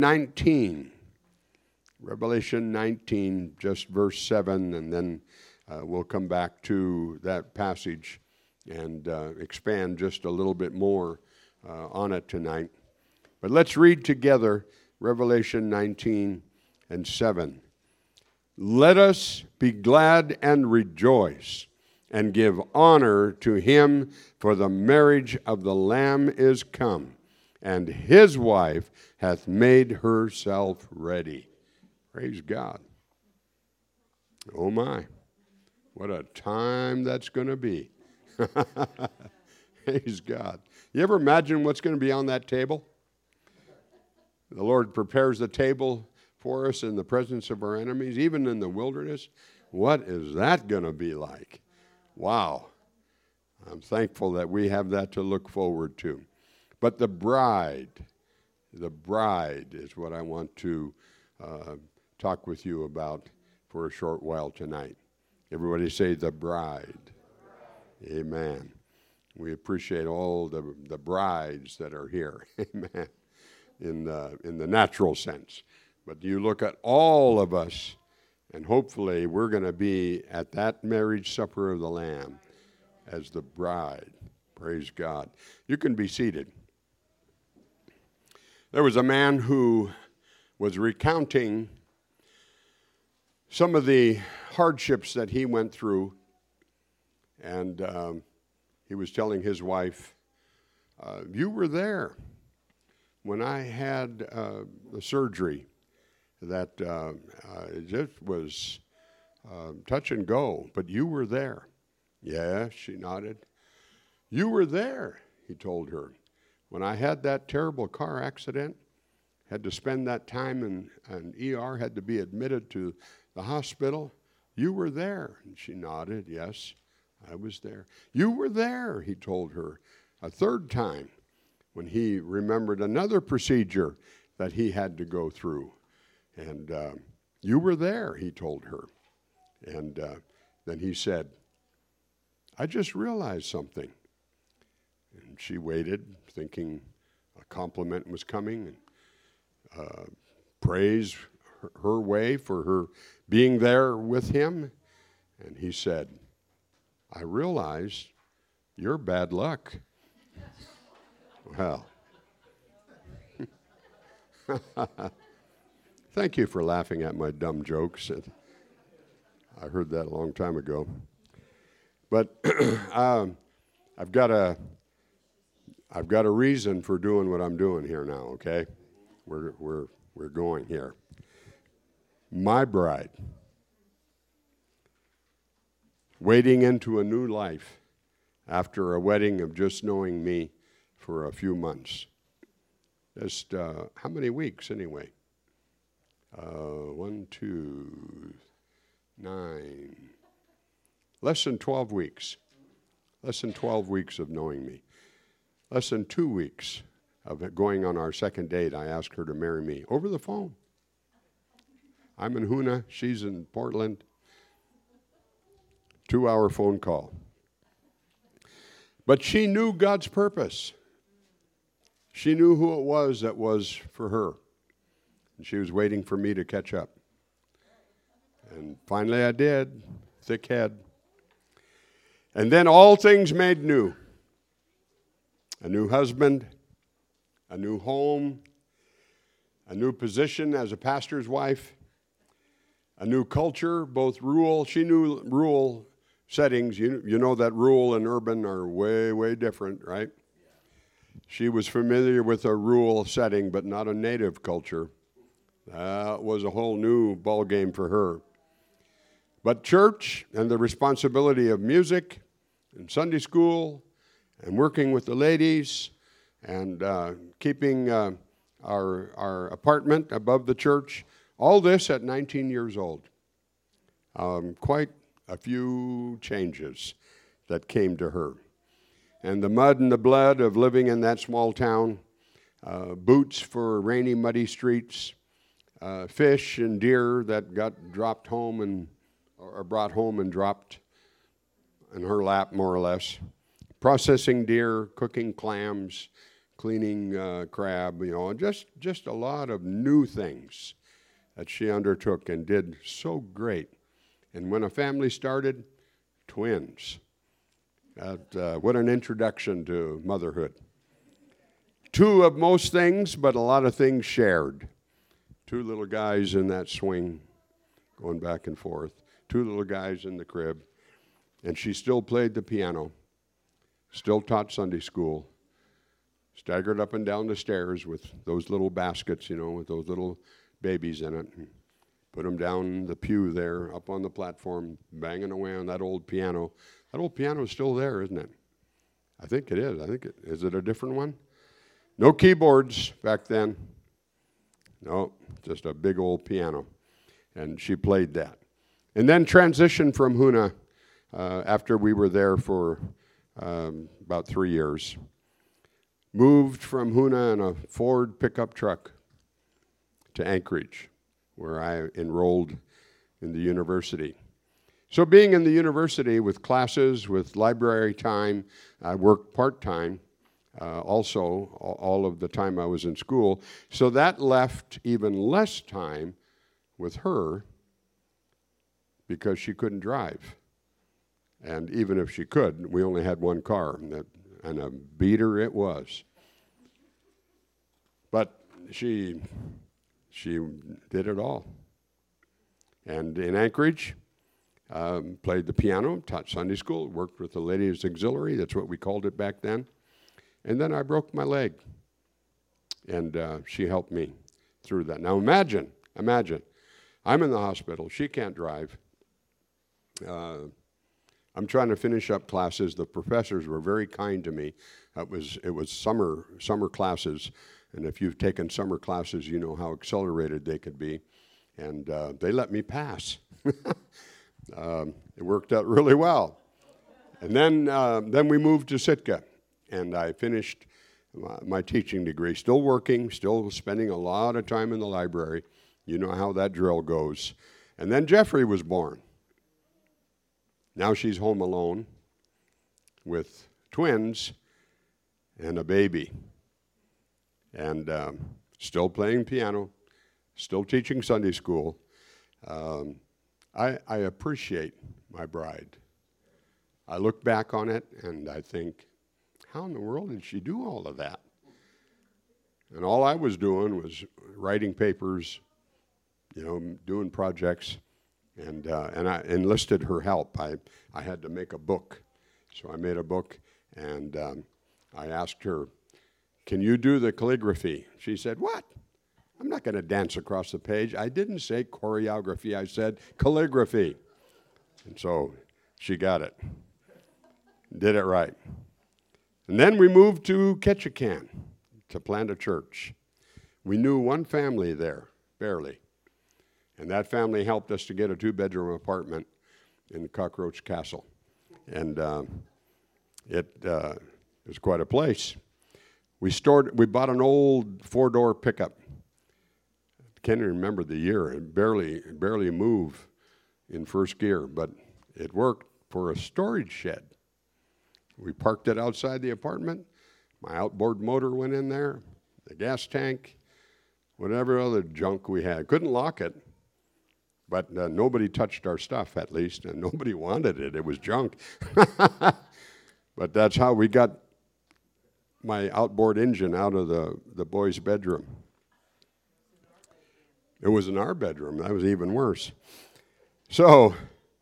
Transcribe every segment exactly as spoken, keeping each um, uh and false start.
nineteen. Revelation nineteen, just verse seven, and then uh, we'll come back to that passage and uh, expand just a little bit more uh, on it tonight. But let's read together Revelation nineteen and seven. Let us be glad and rejoice and give honor to him, for the marriage of the Lamb is come, and his wife hath made herself ready. Praise God. Oh my, what a time that's going to be. Praise God. You ever imagine what's going to be on that table? The Lord prepares the table for us in the presence of our enemies, even in the wilderness. What is that going to be like? Wow. I'm thankful that we have that to look forward to. But the bride, the bride is what I want to uh, talk with you about for a short while tonight. Everybody say the bride. Amen. We appreciate all the, the brides that are here. Amen. In the, in the natural sense. But you look at all of us, and hopefully we're going to be at that marriage supper of the Lamb as the bride. Praise God. You can be seated. There was a man who was recounting some of the hardships that he went through, and um, he was telling his wife, uh, you were there when I had uh, the surgery that uh, uh, it just was uh, touch and go, but you were there. Yeah, she nodded. You were there, he told her. When I had that terrible car accident, had to spend that time in an E R, had to be admitted to the hospital. You were there. And she nodded, yes, I was there. You were there, he told her, a third time when he remembered another procedure that he had to go through. And uh, you were there, he told her. And uh, then he said, I just realized something. And she waited, thinking a compliment was coming, and uh, praise her, her way for her being there with him. And he said, I realize you're bad luck. Well, thank you for laughing at my dumb jokes. I heard that a long time ago. But um, I've got a, I've got a reason for doing what I'm doing here now. Okay, we're we're we're going here. My bride, wading into a new life after a wedding of just knowing me for a few months. Just uh, how many weeks anyway? Uh, one, two, nine. Less than twelve weeks. Less than twelve weeks of knowing me. Less than two weeks of it going on our second date. I asked her to marry me over the phone. I'm in Hoonah. She's in Portland. Two-hour phone call. But she knew God's purpose. She knew who it was that was for her. And she was waiting for me to catch up. And finally I did. Thick head. And then all things made new. A new husband, a new home, a new position as a pastor's wife, a new culture, both rural. She knew rural settings. You, you know that rural and urban are way, way different, right? She was familiar with a rural setting, but not a native culture. That was a whole new ballgame for her. But church and the responsibility of music and Sunday school and working with the ladies and uh, keeping uh, our, our apartment above the church, all this at nineteen years old. Um, quite a few changes that came to her. And the mud and the blood of living in that small town, uh, boots for rainy, muddy streets, uh, fish and deer that got dropped home and or brought home and dropped in her lap, more or less. Processing deer, cooking clams, cleaning uh, crab, you know, just, just a lot of new things that she undertook and did so great. And when a family started, twins. That, uh, what an introduction to motherhood. Two of most things, but a lot of things shared. Two little guys in that swing going back and forth. Two little guys in the crib. And she still played the piano, still taught Sunday school, staggered up and down the stairs with those little baskets, you know, with those little babies in it. And put them down the pew there, up on the platform, banging away on that old piano. That old piano is still there, isn't it? I think it is. I think it is. It a different one? No keyboards back then. No, just a big old piano. And she played that. And then transitioned from Hoonah uh, after we were there for um, about three years. Moved from Hoonah in a Ford pickup truck to Anchorage, where I enrolled in the university. So being in the university with classes, with library time, I worked part-time uh, also all of the time I was in school. So that left even less time with her because she couldn't drive. And even if she could, we only had one car, and, that, and a beater it was. But she, she did it all. And in Anchorage, um, played the piano, taught Sunday school, worked with the Ladies Auxiliary, that's what we called it back then. And then I broke my leg, and uh, she helped me through that. Now imagine, imagine, I'm in the hospital, she can't drive. Uh, I'm trying to finish up classes. The professors were very kind to me. It was, it was summer, summer classes, and if you've taken summer classes, you know how accelerated they could be. And uh, they let me pass. um, it worked out really well. And then, uh, then we moved to Sitka, and I finished my, my teaching degree. Still working, still spending a lot of time in the library. You know how that drill goes. And then Jeffrey was born. Now she's home alone with twins and a baby. And um, still playing piano, still teaching Sunday school. Um, I, I appreciate my bride. I look back on it and I think, how in the world did she do all of that? And all I was doing was writing papers, you know, doing projects, and uh, and I enlisted her help. I, I had to make a book. So I made a book, and um, I asked her, can you do the calligraphy? She said, what? I'm not going to dance across the page. I didn't say choreography. I said calligraphy. And so she got it. Did it right. And then we moved to Ketchikan to plant a church. We knew one family there, barely. And that family helped us to get a two-bedroom apartment in Cockroach Castle. And um, it uh, was quite a place. We stored, we bought an old four-door pickup. Can't even remember the year. It barely, barely moved in first gear, but it worked for a storage shed. We parked it outside the apartment. My outboard motor went in there, the gas tank, whatever other junk we had. Couldn't lock it, but uh, nobody touched our stuff, at least, and nobody wanted it. It was junk. But that's how we got my outboard engine out of the, the boys' bedroom. It was in our bedroom. That was even worse. So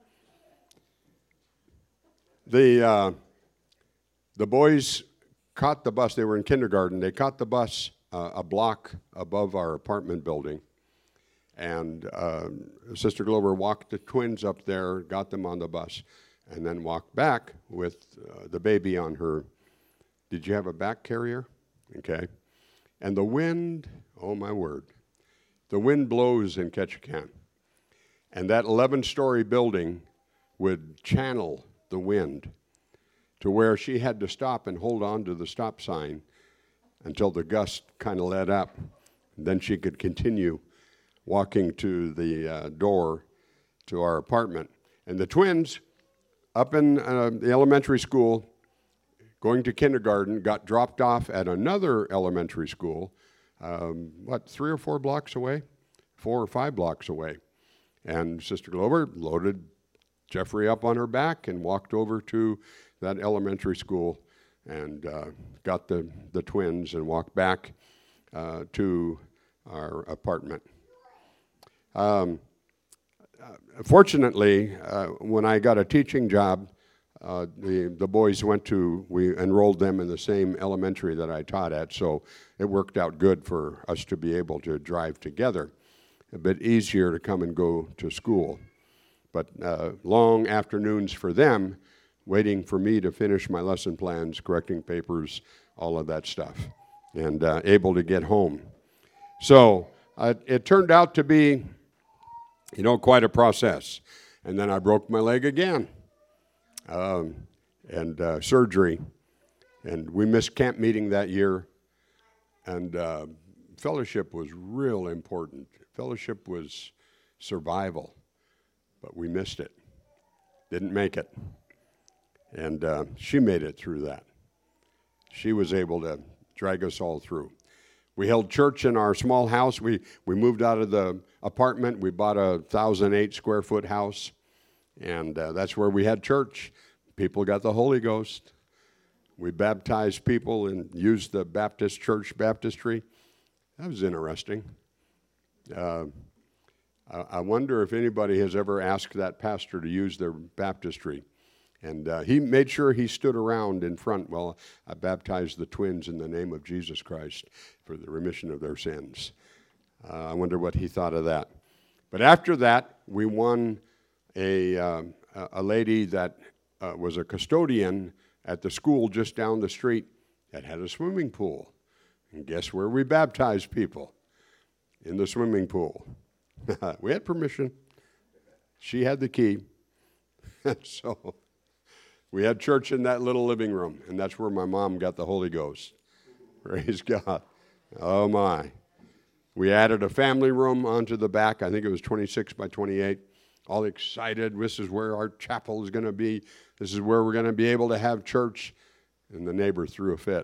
the uh, the boys caught the bus. They were in kindergarten. They caught the bus uh, a block above our apartment building. And uh, Sister Glover walked the twins up there, got them on the bus, and then walked back with uh, the baby on her. Did you have a back carrier? Okay. And the wind, oh my word. The wind blows in Ketchikan, and that eleven-story building would channel the wind to where she had to stop and hold on to the stop sign until the gust kind of let up. And then she could continue walking to the uh, door to our apartment. And the twins, up in uh, the elementary school, going to kindergarten, got dropped off at another elementary school, um, what, three or four blocks away? Four or five blocks away. And Sister Glover loaded Jeffrey up on her back and walked over to that elementary school and uh, got the, the twins and walked back uh, to our apartment. Um, uh, fortunately, uh, when I got a teaching job, uh, the, the boys went to, we enrolled them in the same elementary that I taught at, so it worked out good for us to be able to drive together. A bit easier to come and go to school. But uh, long afternoons for them, waiting for me to finish my lesson plans, correcting papers, all of that stuff, and uh, able to get home. So uh, it turned out to be, you know, quite a process. And then I broke my leg again, um, and uh, surgery. And we missed camp meeting that year. And uh, fellowship was real important. Fellowship was survival, but we missed it. Didn't make it. And uh, she made it through that. She was able to drag us all through. We held church in our small house. We, we moved out of the apartment. We bought a one thousand eight square foot house, and uh, that's where we had church. People got the Holy Ghost. We baptized people and used the Baptist church baptistry. That was interesting. Uh, I, I wonder if anybody has ever asked that pastor to use their baptistry. And uh, he made sure he stood around in front while I baptized the twins in the name of Jesus Christ for the remission of their sins. Uh, I wonder what he thought of that. But after that, we won a, uh, a lady that uh, was a custodian at the school just down the street that had a swimming pool. And guess where we baptized people? In the swimming pool. We had permission. She had the key. So we had church in that little living room, and that's where my mom got the Holy Ghost. Praise God. Oh, my. We added a family room onto the back. I think it was twenty-six by twenty-eight. All excited. This is where our chapel is going to be. This is where we're going to be able to have church. And the neighbor threw a fit.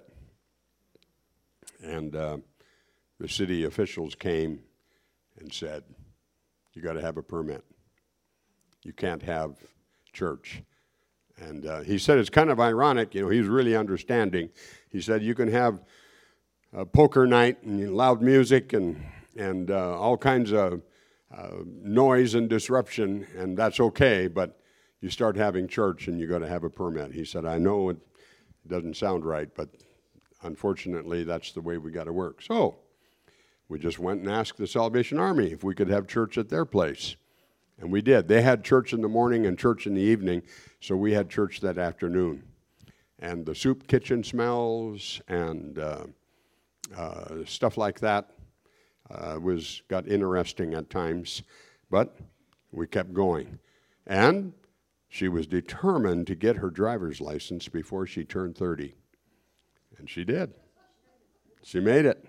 And uh, the city officials came and said, you got to have a permit. You can't have church. And uh, he said it's kind of ironic, you know, he was really understanding. He said you can have a poker night and loud music and, and uh, all kinds of uh, noise and disruption, and that's okay, but you start having church and you got to have a permit. He said, I know it doesn't sound right, but unfortunately that's the way we got to work. So we just went and asked the Salvation Army if we could have church at their place. And we did. They had church in the morning and church in the evening, so we had church that afternoon. And the soup kitchen smells and uh, uh, stuff like that uh, was got interesting at times, but we kept going. And she was determined to get her driver's license before she turned thirty. And she did. She made it.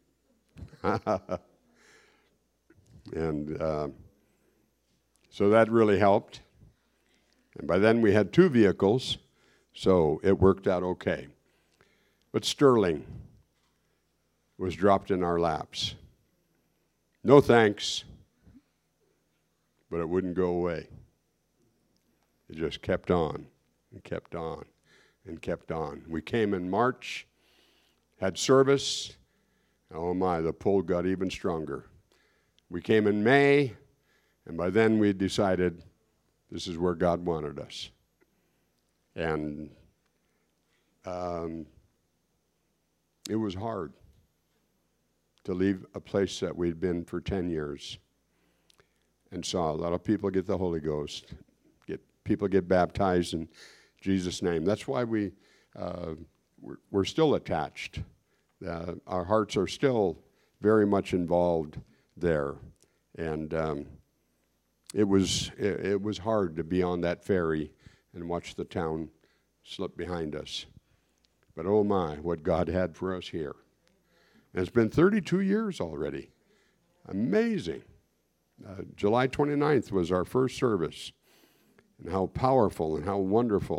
and... Uh, So that really helped. And by then we had two vehicles, so it worked out okay. But Sterling was dropped in our laps. No thanks, but it wouldn't go away. It just kept on and kept on and kept on. We came in March, had service. Oh my, the pull got even stronger. We came in May. And by then we decided this is where God wanted us. And um, it was hard to leave a place that we'd been for ten years and saw a lot of people get the Holy Ghost, get people get baptized in Jesus' name. That's why we, uh, we're, we're still attached. Uh, our hearts are still very much involved there. And um, It was it, it was hard to be on that ferry and watch the town slip behind us. But oh my, what God had for us here. And it's been thirty-two years already. Amazing. Uh, July twenty-ninth was our first service. And how powerful and how wonderful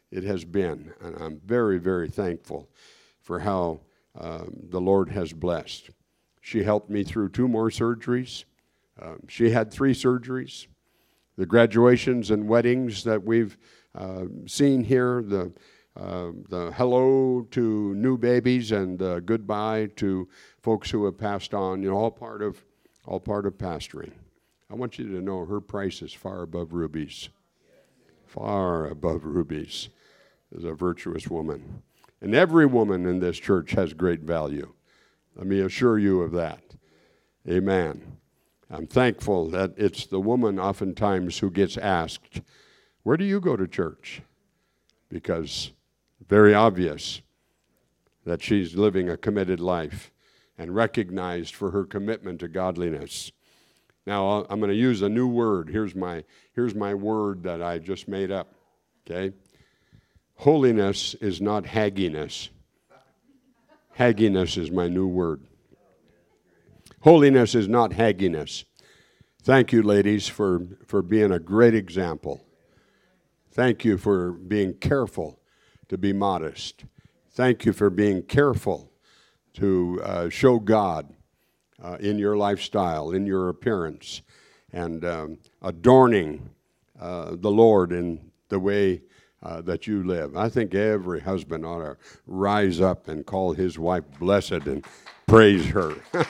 it has been. And I'm very, very thankful for how um, the Lord has blessed. She helped me through two more surgeries. Um, she had three surgeries. The graduations and weddings that we've uh, seen here, the uh, the hello to new babies and uh, goodbye to folks who have passed on, you know, all part of all part of pastoring. I want you to know her price is far above rubies. Far above rubies is a virtuous woman. And every woman in this church has great value. Let me assure you of that. Amen. I'm thankful that it's the woman oftentimes who gets asked, where do you go to church? Because very obvious that she's living a committed life and recognized for her commitment to godliness. Now, I'm going to use a new word. Here's my, here's my word that I just made up, okay? Holiness is not hagginess. Hagginess is my new word. Holiness is not hagginess. Thank you, ladies, for, for being a great example. Thank you for being careful to be modest. Thank you for being careful to uh, show God uh, in your lifestyle, in your appearance, and um, adorning uh, the Lord in the way uh, that you live. I think every husband ought to rise up and call his wife blessed and praise her.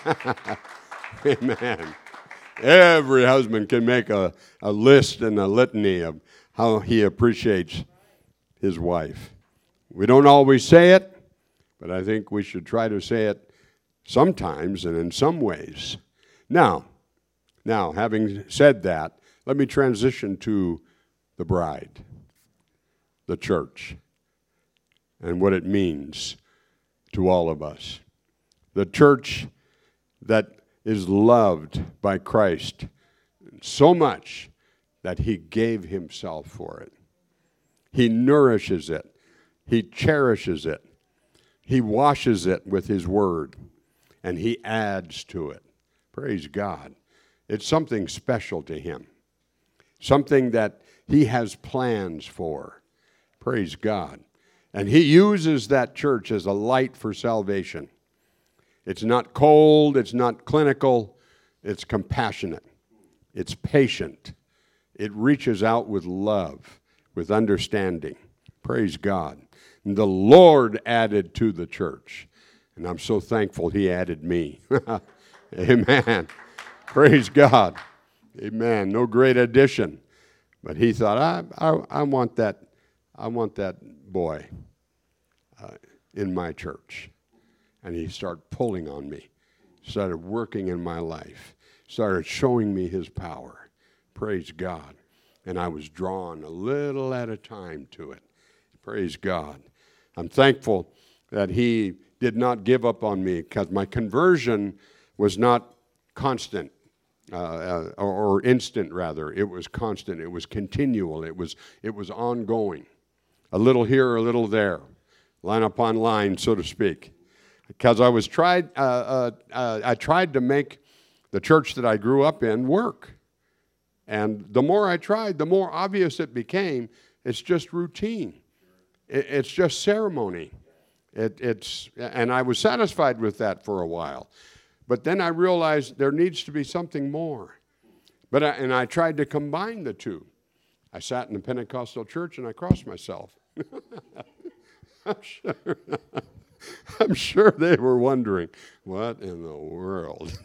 Amen. Every husband can make a, a list and a litany of how he appreciates his wife. We don't always say it, but I think we should try to say it sometimes and in some ways. Now, now, having said that, let me transition to the bride, the church, and what it means to all of us. The church that is loved by Christ so much that he gave himself for it. He nourishes it. He cherishes it. He washes it with his word, and he adds to it. Praise God. It's something special to him, something that he has plans for. Praise God. And he uses that church as a light for salvation. It's not cold, it's not clinical, it's compassionate, it's patient. It reaches out with love, with understanding. Praise God. And the Lord added to the church. And I'm so thankful he added me. Amen. Praise God. Amen. No great addition. But he thought, I, I, I want that, I want that boy uh, in my church. And he started pulling on me, started working in my life, started showing me his power. Praise God. And I was drawn a little at a time to it. Praise God. I'm thankful that he did not give up on me, because my conversion was not constant, uh, or, or instant rather. It was constant. It was continual. It was, it was ongoing. A little here, a little there, line upon line, so to speak. Because I was tried, uh, uh, uh, I tried to make the church that I grew up in work. And the more I tried, the more obvious it became. It's just routine. It, it's just ceremony. It, it's, and I was satisfied with that for a while. But then I realized there needs to be something more. But I, and I tried to combine the two. I sat in the Pentecostal church and I crossed myself. I'm sure. I'm sure they were wondering, what in the world?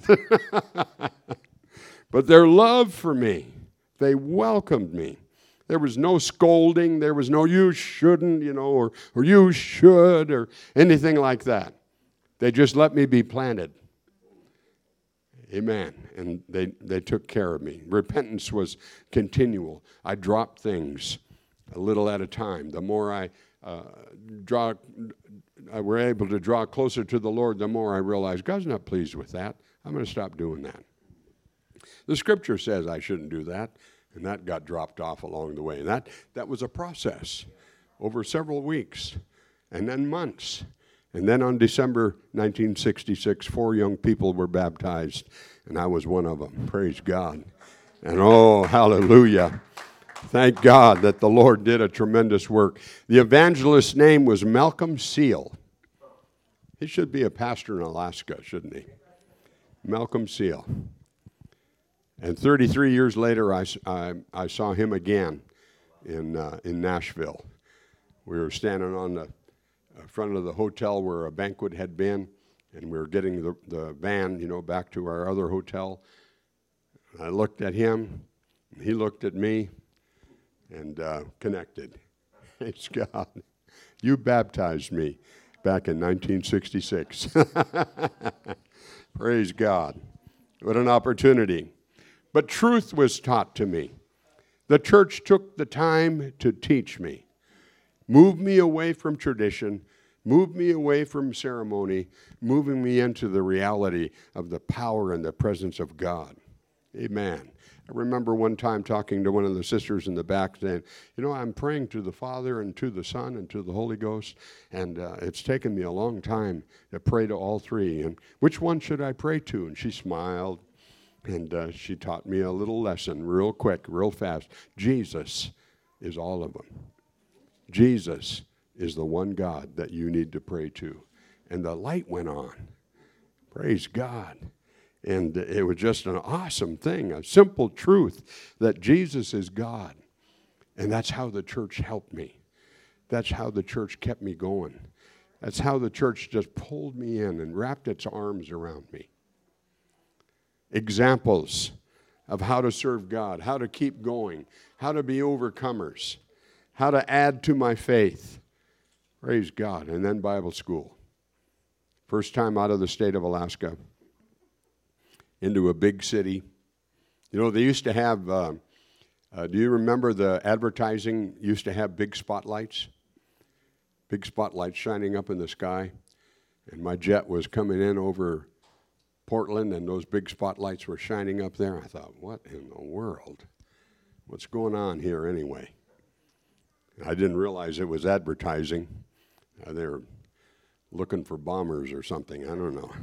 But their love for me, they welcomed me. There was no scolding. There was no you shouldn't, you know, or, or you should, or anything like that. They just let me be planted. Amen. And they, they took care of me. Repentance was continual. I dropped things a little at a time. The more I uh, draw, I were able to draw closer to the Lord, the more I realized God's not pleased with that. I'm going to stop doing that. The scripture says I shouldn't do that, and that got dropped off along the way. And that, that was a process over several weeks and then months. And then on December nineteen sixty-six, four young people were baptized, and I was one of them. Praise God. And oh, hallelujah. Thank God that the Lord did a tremendous work. The evangelist's name was Malcolm Seal. He should be a pastor in Alaska, shouldn't he? Malcolm Seal. And thirty-three years later, I, I, I saw him again in, uh, in Nashville. We were standing on the front of the hotel where a banquet had been, and we were getting the, the van, you know, back to our other hotel. I looked at him, and he looked at me, and uh, connected. Praise God. You baptized me back in nineteen sixty-six. Praise God. What an opportunity. But truth was taught to me. The church took the time to teach me, move me away from tradition, move me away from ceremony, moving me into the reality of the power and the presence of God. Amen. I remember one time talking to one of the sisters in the back saying, you know, I'm praying to the Father and to the Son and to the Holy Ghost, and uh, it's taken me a long time to pray to all three. And which one should I pray to? And she smiled, and uh, she taught me a little lesson real quick, real fast. Jesus is all of them. Jesus is the one God that you need to pray to. And the light went on. Praise God. And it was just an awesome thing, a simple truth that Jesus is God. And that's how the church helped me. That's how the church kept me going. That's how the church just pulled me in and wrapped its arms around me. Examples of how to serve God, how to keep going, how to be overcomers, how to add to my faith. Praise God. And then Bible school. First time out of the state of Alaska into a big city. You know, they used to have, uh, uh, do you remember the advertising used to have big spotlights? Big spotlights shining up in the sky. And my jet was coming in over Portland, and those big spotlights were shining up there. I thought, what in the world? What's going on here anyway? I didn't realize it was advertising. Uh, they were looking for bombers or something. I don't know.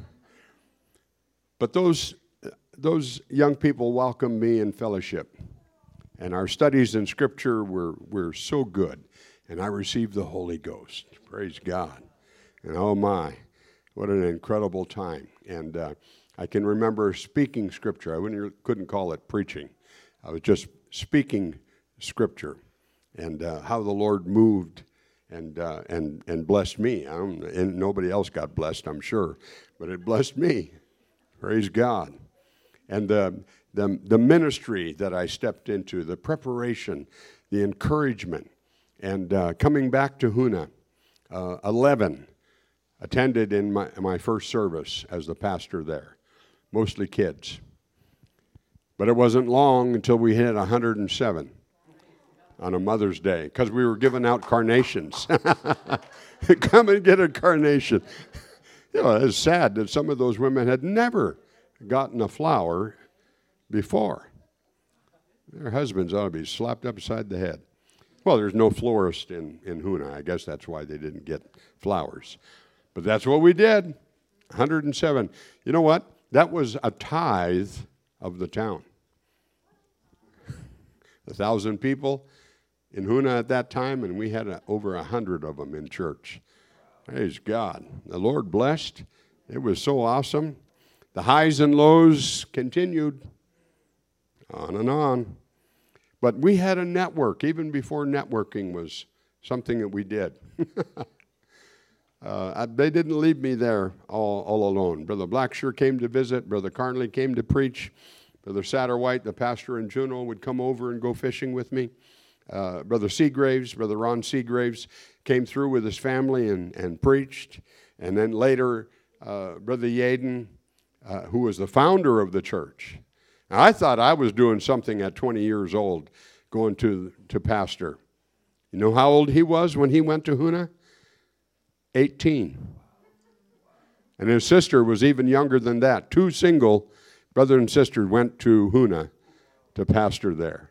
But those those young people welcomed me in fellowship. And our studies in Scripture were, were so good. And I received the Holy Ghost. Praise God. And oh my, what an incredible time. And uh, I can remember speaking Scripture. I wouldn't, couldn't call it preaching. I was just speaking Scripture. And uh, how the Lord moved and uh, and and blessed me. I don't, and nobody else got blessed, I'm sure. But it blessed me. Praise God. And the, the, the ministry that I stepped into, the preparation, the encouragement, and uh, coming back to Hoonah, uh, eleven attended in my, my first service as the pastor there, mostly kids. But it wasn't long until we hit one hundred seven on a Mother's Day, because we were giving out carnations. Come and get a carnation. You know, it's sad that some of those women had never gotten a flower before. Their husbands ought to be slapped upside the head. Well, there's no florist in, in Hoonah. I guess that's why they didn't get flowers. But that's what we did, one hundred seven. You know what? That was a tithe of the town. A thousand people in Hoonah at that time, and we had a, over a hundred of them in church. Praise God. The Lord blessed. It was so awesome. The highs and lows continued on and on. But we had a network, even before networking was something that we did. uh, I, they didn't leave me there all, all alone. Brother Blackshear came to visit. Brother Carnley came to preach. Brother Satterwhite, the pastor in Juneau, would come over and go fishing with me. Uh, Brother Seagraves, Brother Ron Seagraves, came through with his family and, and preached. And then later, uh, Brother Yaden, uh, who was the founder of the church. Now, I thought I was doing something at twenty years old, going to, to pastor. You know how old he was when he went to Hoonah? eighteen. And his sister was even younger than that. Two single brother and sister went to Hoonah to pastor there.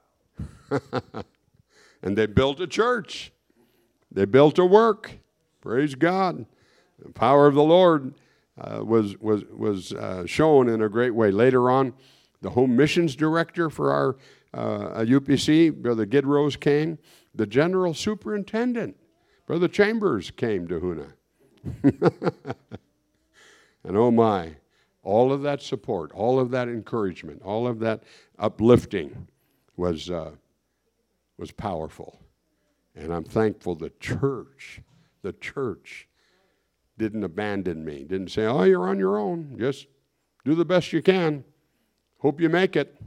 And they built a church. They built a work. Praise God. The power of the Lord uh, was was was uh, shown in a great way. Later on, the home missions director for our uh, a U P C, Brother Gidrose came. The general superintendent, Brother Chambers, came to Hoonah. And oh my, all of that support, all of that encouragement, all of that uplifting was uh, was powerful. And I'm thankful the church, the church didn't abandon me, didn't say, oh, you're on your own. Just do the best you can. Hope you make it.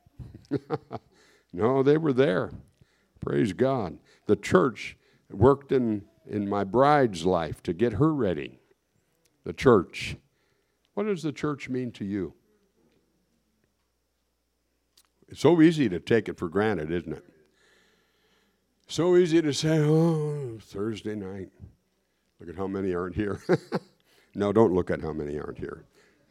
No, they were there. Praise God. The church worked in, in my bride's life to get her ready. The church. What does the church mean to you? It's so easy to take it for granted, isn't it? So easy to say, oh, Thursday night. Look at how many aren't here. No, don't look at how many aren't here.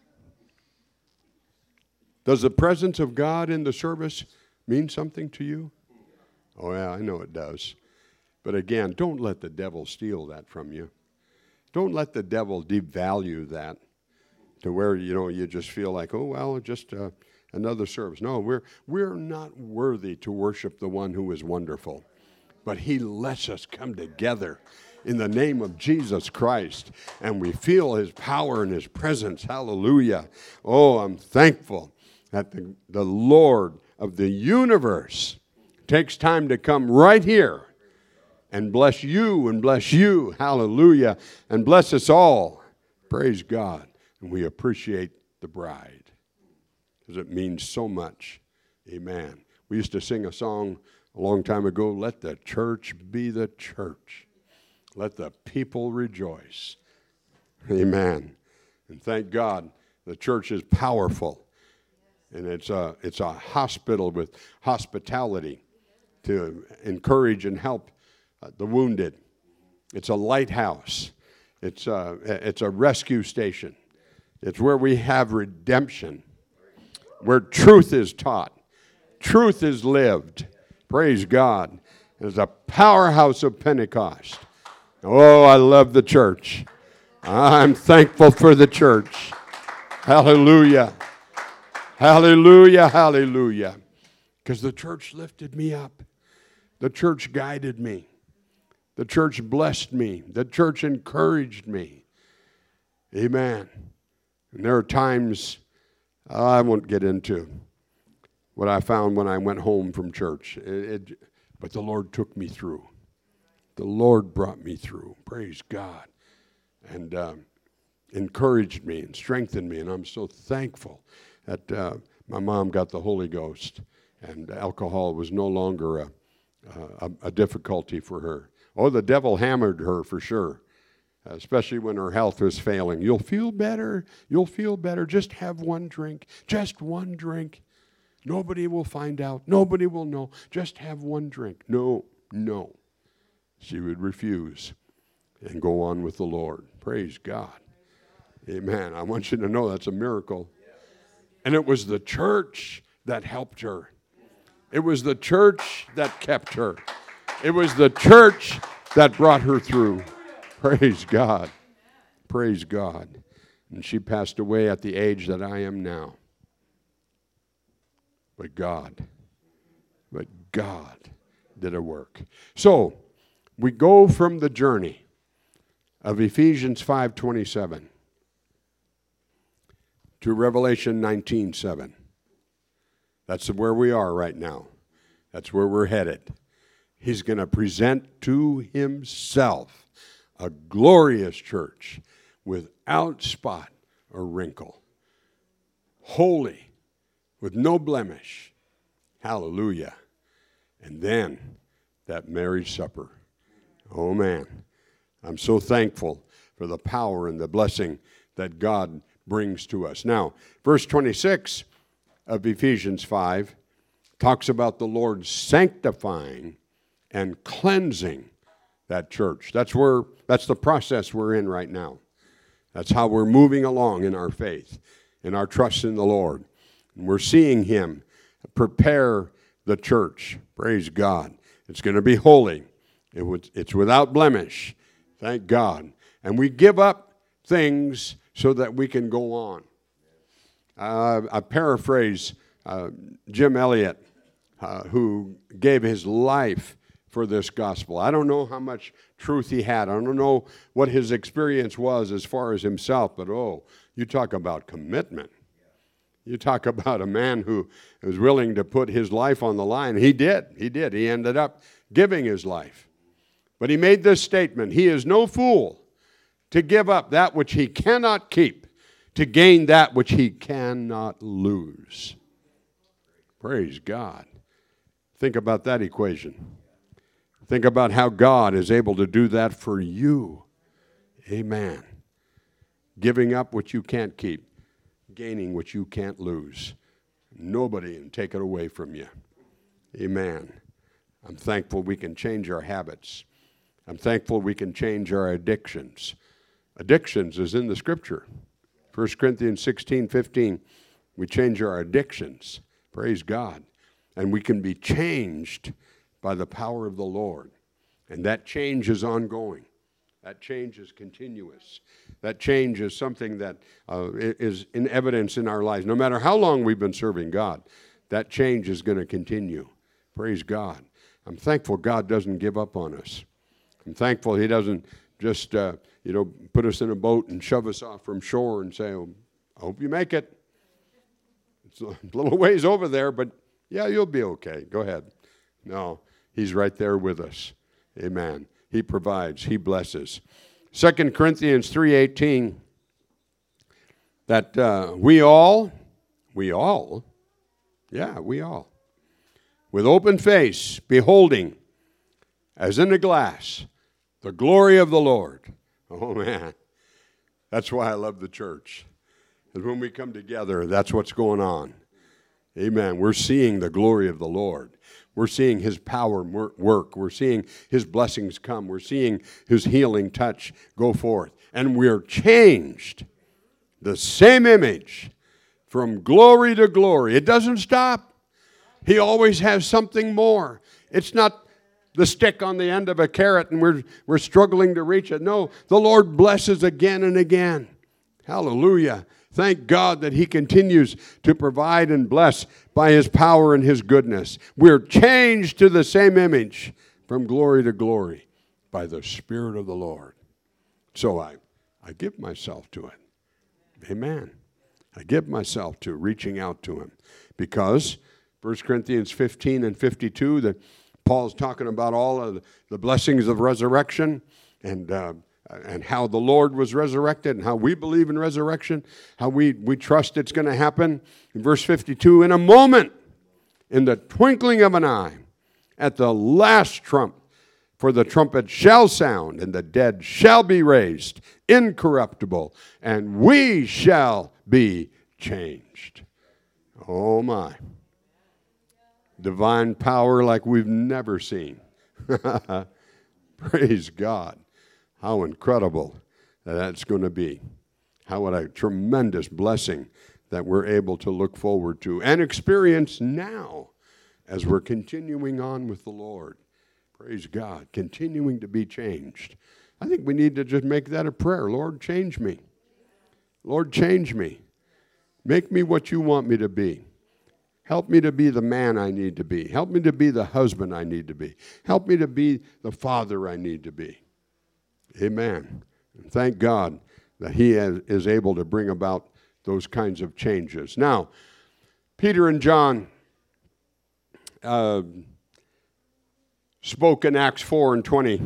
Does the presence of God in the service mean something to you? Oh, yeah, I know it does. But again, don't let the devil steal that from you. Don't let the devil devalue that to where, you know, you just feel like, oh, well, just uh, another service. No, we're, we're not worthy to worship the one who is wonderful. But he lets us come together in the name of Jesus Christ, and we feel his power and his presence. Hallelujah. Oh, I'm thankful that the, the Lord of the universe takes time to come right here and bless you and bless you. Hallelujah. And bless us all. Praise God. And we appreciate the bride because it means so much. Amen. We used to sing a song a long time ago, let the church be the church. Let the people rejoice. Amen. And thank God the church is powerful. And it's a, it's a hospital with hospitality to encourage and help uh, the wounded. It's a lighthouse. It's a, it's a rescue station. It's where we have redemption, where truth is taught, truth is lived. Praise God. It's a powerhouse of Pentecost. Oh, I love the church. I'm thankful for the church. Hallelujah. Hallelujah, hallelujah. Because the church lifted me up. The church guided me. The church blessed me. The church encouraged me. Amen. And there are times, uh, I won't get into what I found when I went home from church. It, it, but the Lord took me through. The Lord brought me through. Praise God. And um, encouraged me and strengthened me. And I'm so thankful that uh, my mom got the Holy Ghost. And alcohol was no longer a, a, a difficulty for her. Oh, the devil hammered her for sure. Especially when her health was failing. You'll feel better. You'll feel better. Just have one drink. Just one drink. Nobody will find out. Nobody will know. Just have one drink. No, no. She would refuse and go on with the Lord. Praise God. Amen. I want you to know that's a miracle. And it was the church that helped her. It was the church that kept her. It was the church that brought her through. Praise God. Praise God. And she passed away at the age that I am now. But God, but God did a work. So, we go from the journey of Ephesians five twenty-seven to Revelation nineteen seven. That's where we are right now. That's where we're headed. He's going to present to himself a glorious church without spot or wrinkle, holy, with no blemish. Hallelujah. And then that marriage supper. Oh, man. I'm so thankful for the power and the blessing that God brings to us. Now, verse twenty-six of Ephesians five talks about the Lord sanctifying and cleansing that church. That's where, that's the process we're in right now. That's how we're moving along in our faith, in our trust in the Lord. And we're seeing him prepare the church. Praise God. It's going to be holy. It was, it's without blemish. Thank God. And we give up things so that we can go on. Uh, I paraphrase uh, Jim Elliot, uh, who gave his life for this gospel. I don't know how much truth he had. I don't know what his experience was as far as himself, but oh, you talk about commitment. You talk about a man who was willing to put his life on the line. He did. He did. He ended up giving his life. But he made this statement: he is no fool to give up that which he cannot keep, to gain that which he cannot lose. Praise God. Think about that equation. Think about how God is able to do that for you. Amen. Giving up what you can't keep, gaining what you can't lose. Nobody can take it away from you. Amen. I'm thankful we can change our habits. I'm thankful we can change our addictions. Addictions is in the Scripture. First Corinthians sixteen fifteen, we change our addictions. Praise God. And we can be changed by the power of the Lord. And that change is ongoing. That change is continuous. That change is something that uh, is in evidence in our lives. No matter how long we've been serving God, that change is going to continue. Praise God. I'm thankful God doesn't give up on us. I'm thankful he doesn't just, uh, you know, put us in a boat and shove us off from shore and say, oh, I hope you make it. It's a little ways over there, but yeah, you'll be okay. Go ahead. No, he's right there with us. Amen. He provides. He blesses. Second Corinthians three eighteen, that uh, we all, we all, yeah, we all, with open face, beholding, as in a glass, the glory of the Lord. Oh, man. That's why I love the church. Because when we come together, that's what's going on. Amen. We're seeing the glory of the Lord. We're seeing his power work. We're seeing his blessings come. We're seeing his healing touch go forth. And we're changed. The same image from glory to glory. It doesn't stop. He always has something more. It's not the stick on the end of a carrot and we're, we're struggling to reach it. No, the Lord blesses again and again. Hallelujah. Thank God that he continues to provide and bless by his power and his goodness. We're changed to the same image from glory to glory by the Spirit of the Lord. So I, I give myself to it. Amen. I give myself to reaching out to him. Because First Corinthians fifteen and fifty-two, that Paul's talking about all of the blessings of resurrection and uh, and how the Lord was resurrected and how we believe in resurrection, how we, we trust it's going to happen. In verse fifty-two, in a moment, in the twinkling of an eye, at the last trump, for the trumpet shall sound, and the dead shall be raised, incorruptible, and we shall be changed. Oh my. Divine power like we've never seen. Praise God. How incredible that that's going to be. How what a tremendous blessing that we're able to look forward to and experience now as we're continuing on with the Lord. Praise God. Continuing to be changed. I think we need to just make that a prayer. Lord, change me. Lord, change me. Make me what you want me to be. Help me to be the man I need to be. Help me to be the husband I need to be. Help me to be the father I need to be. Amen. And thank God that he has, is able to bring about those kinds of changes. Now, Peter and John uh, spoke in Acts four and twenty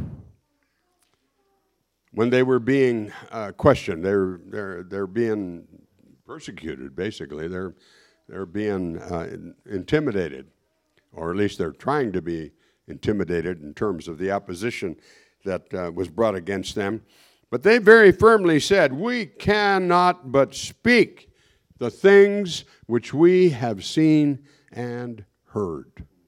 when they were being uh, questioned. They're, they're, they're being persecuted, basically. They're, they're being uh, intimidated, or at least they're trying to be intimidated in terms of the opposition that uh, was brought against them. But they very firmly said, we cannot but speak the things which we have seen and heard.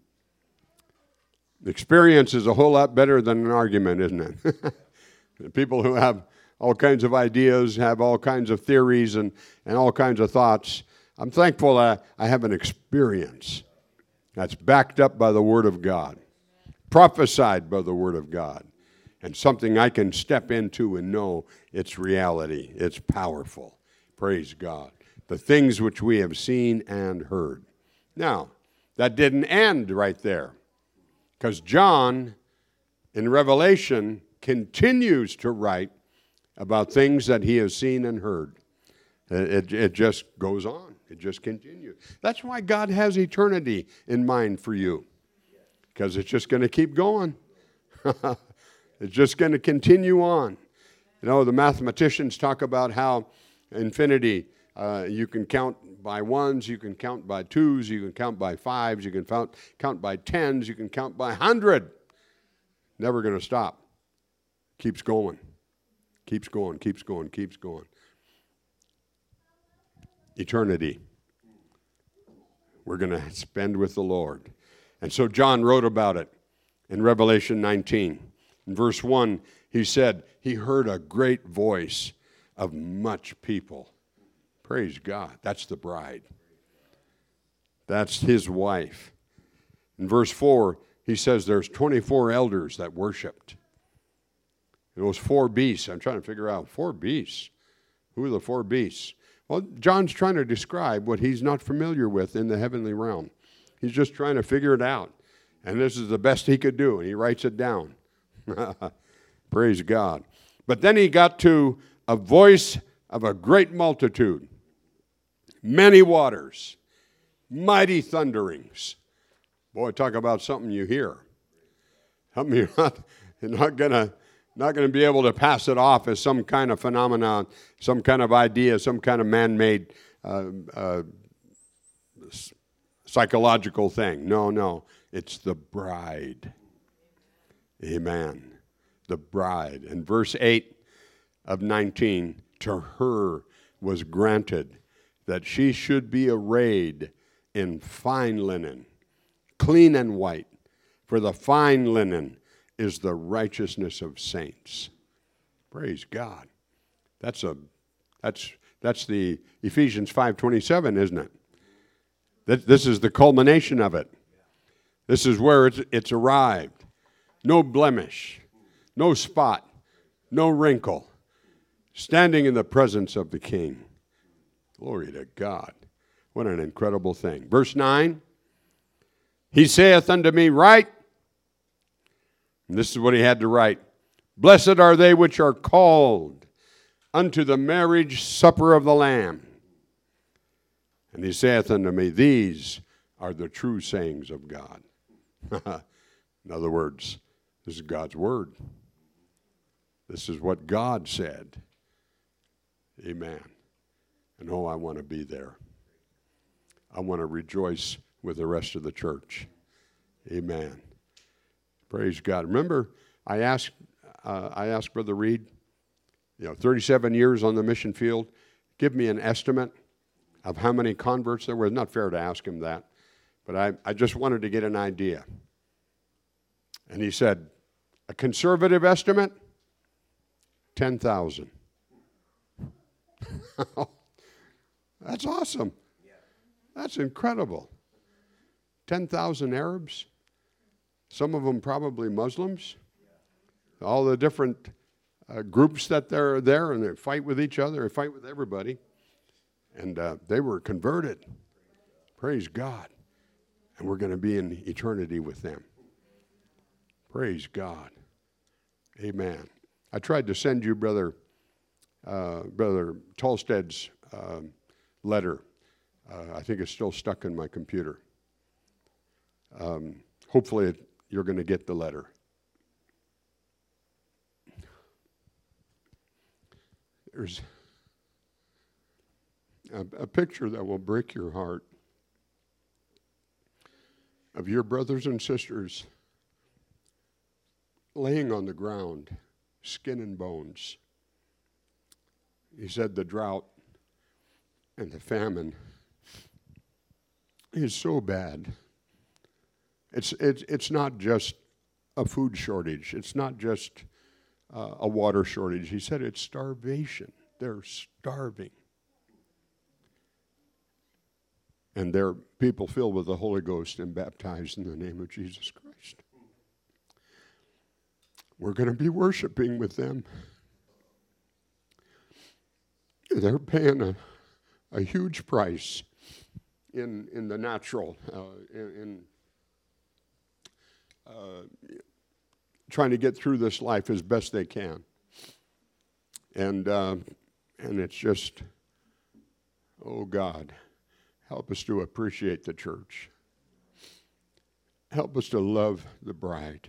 Experience is a whole lot better than an argument, isn't it? People who have all kinds of ideas, have all kinds of theories and, and all kinds of thoughts. I'm thankful I, I have an experience that's backed up by the Word of God, prophesied by the Word of God, and something I can step into and know it's reality. It's powerful. Praise God. The things which we have seen and heard. Now, that didn't end right there. Because John, in Revelation, continues to write about things that he has seen and heard. It, it just goes on. It just continues. That's why God has eternity in mind for you. Because it's just going to keep going. It's just going to continue on. You know, the mathematicians talk about how infinity, uh, you can count by ones, you can count by twos, you can count by fives, you can count, count by tens, you can count by hundred. Never going to stop. Keeps going. Keeps going, keeps going, keeps going. Eternity. We're going to spend with the Lord. And so John wrote about it in Revelation nineteen. In verse one, he said, he heard a great voice of much people. Praise God. That's the bride. That's his wife. In verse four, he says there's twenty-four elders that worshiped. It was four beasts. I'm trying to figure out, four beasts. Who are the four beasts? Well, John's trying to describe what he's not familiar with in the heavenly realm. He's just trying to figure it out. And this is the best he could do, and he writes it down. Praise God. But then he got to a voice of a great multitude, many waters, mighty thunderings. Boy, talk about something you hear. Something you're not, you're not going to not going to be able to pass it off as some kind of phenomenon, some kind of idea, some kind of man-made uh, uh, psychological thing. No, no. It's the bride. Amen. The bride. And verse eight of nineteen, to her was granted that she should be arrayed in fine linen, clean and white, for the fine linen is the righteousness of saints. Praise God. That's a that's that's the Ephesians five twenty-seven, isn't it? That this is the culmination of it. This is where it's, it's arrived. No blemish, no spot, no wrinkle, standing in the presence of the King. Glory to God. What an incredible thing. Verse nine, he saith unto me, write. And this is what he had to write. Blessed are they which are called unto the marriage supper of the Lamb. And he saith unto me, these are the true sayings of God. In other words, this is God's word. This is what God said. Amen. And oh, I want to be there. I want to rejoice with the rest of the church. Amen. Praise God. Remember, I asked, uh, I asked Brother Reed, you know, thirty-seven years on the mission field, give me an estimate of how many converts there were. It's not fair to ask him that, but I, I just wanted to get an idea. And he said, a conservative estimate, ten thousand. That's awesome. That's incredible. ten thousand Arabs. Some of them probably Muslims. All the different uh, groups that they're there, and they fight with each other, they fight with everybody. And uh, they were converted. Praise God. And we're going to be in eternity with them. Praise God. Amen. I tried to send you Brother uh, Brother Tolsted's uh, letter. Uh, I think it's still stuck in my computer. Um, hopefully it, you're going to get the letter. There's a, a picture that will break your heart of your brothers and sisters laying on the ground, skin and bones. He said the drought and the famine is so bad. It's, it's, it's not just a food shortage. It's not just uh, a water shortage. He said it's starvation. They're starving. And they're people filled with the Holy Ghost and baptized in the name of Jesus Christ. We're going to be worshiping with them. They're paying a, a huge price in, in the natural, uh, in, in uh, trying to get through this life as best they can. And, uh, and it's just, oh God, help us to appreciate the church. Help us to love the bride.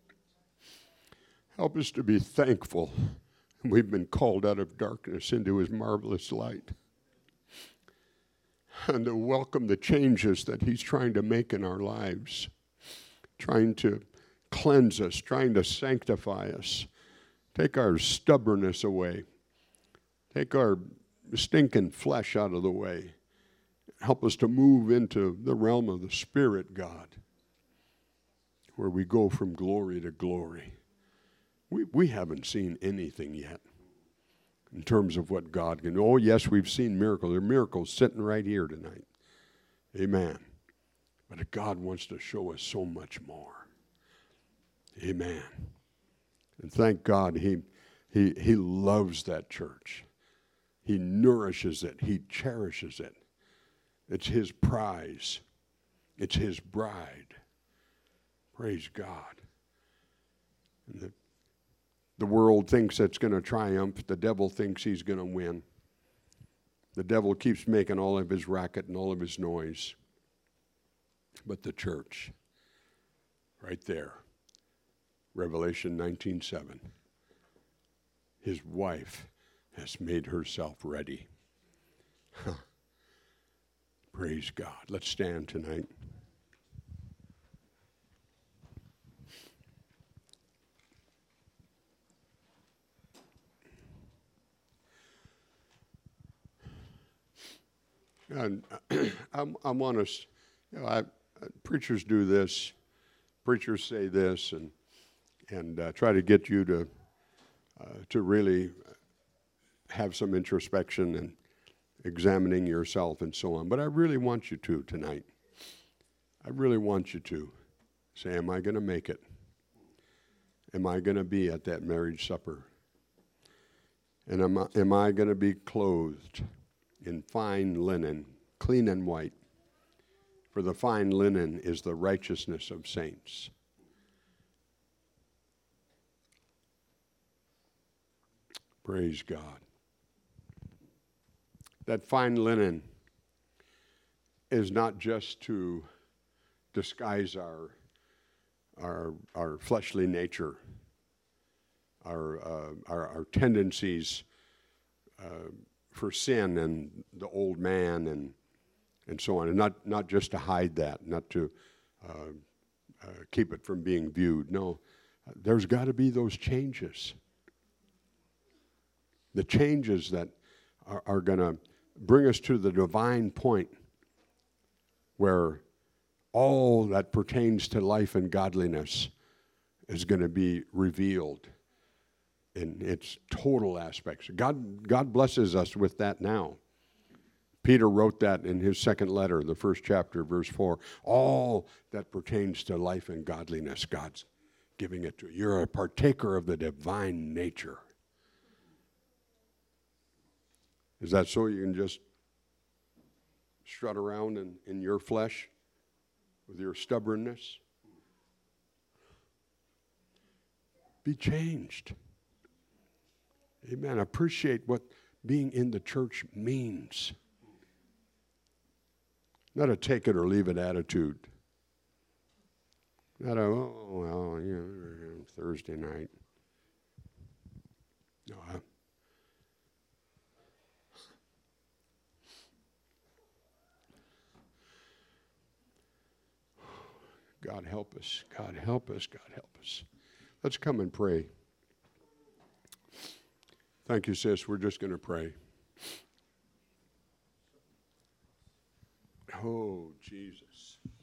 Help us to be thankful we've been called out of darkness into his marvelous light. And to welcome the changes that he's trying to make in our lives, trying to cleanse us, trying to sanctify us, take our stubbornness away, take our stinking flesh out of the way, help us to move into the realm of the Spirit, God, where we go from glory to glory. We, we haven't seen anything yet in terms of what God can do. Oh, yes, we've seen miracles. There are miracles sitting right here tonight. Amen. But God wants to show us so much more. Amen. And thank God he, he, he loves that church. He nourishes it. He cherishes it. It's his prize. It's his bride. Praise God. And the, the world thinks it's going to triumph. The devil thinks he's going to win. The devil keeps making all of his racket and all of his noise. But the church, right there, Revelation nineteen seven, his wife has made herself ready. Praise God. Let's stand tonight. And I, I want us, you know, I, preachers do this, preachers say this, and and uh, try to get you to uh, to really have some introspection and examining yourself and so on. But I really want you to tonight. I really want you to say, am I going to make it? Am I going to be at that marriage supper? And am I, am I going to be clothed in fine linen, clean and white? For the fine linen is the righteousness of saints. Praise God. That fine linen is not just to disguise our our our fleshly nature, our uh, our, our tendencies uh, for sin and the old man and and so on, and not not just to hide that, not to uh, uh, keep it from being viewed. No, there's got to be those changes. The changes that are, are going to bring us to the divine point where all that pertains to life and godliness is going to be revealed in its total aspects. God, God blesses us with that now. Peter wrote that in his second letter, the first chapter, verse four. All that pertains to life and godliness, God's giving it to you. You're a partaker of the divine nature. Is that so you can just strut around in, in your flesh with your stubbornness? Be changed. Amen. Appreciate what being in the church means. Not a take it or leave it attitude. Not a, oh, well, you know, Thursday night. No, I, God help us. God help us. God help us. Let's come and pray. Thank you, sis. We're just going to pray. Oh, Jesus.